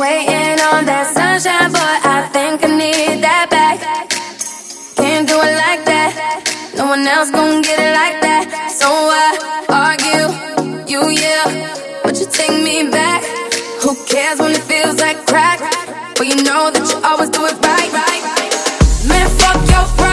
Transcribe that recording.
waiting on that sunshine, but I think I need that back. Can't do it like that. No one else gon' get it like that. So I argue, you yeah, but you take me back. Who cares when it feels like crack? But you know that you always do it right. Man, fuck your pride.